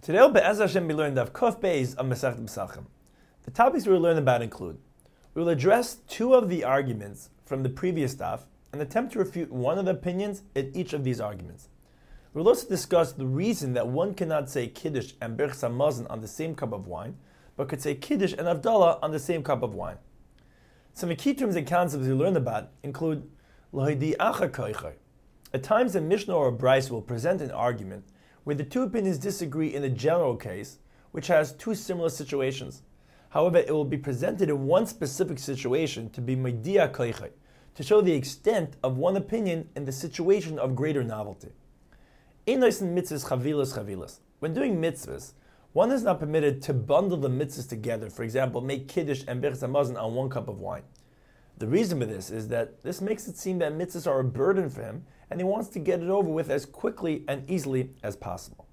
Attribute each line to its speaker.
Speaker 1: Today, Be'ez Hashem, we learned of Kuf Beis of Masechet Pesachim. The topics we will learn about include: we will address two of the arguments from the previous daf and attempt to refute one of the opinions in each of these arguments. We will also discuss the reason that one cannot say Kiddush and Birchas Hamazon on the same cup of wine, but could say Kiddush and Havdalah on the same cup of wine. Some key terms and concepts we learn about include L'Hidi'acha Koichai. At times, a Mishnah or a Bryce will present an argument where the two opinions disagree in a general case, which has two similar situations. However, it will be presented in one specific situation to be Meidia Koichai, to show the extent of one opinion in the situation of greater novelty. Einos in mitzvahs chavilas. When doing mitzvahs, one is not permitted to bundle the mitzvahs together, for example, make Kiddush and Birchas Hamazon on one cup of wine. The reason for this is that this makes it seem that mitzvahs are a burden for him, and he wants to get it over with as quickly and easily as possible.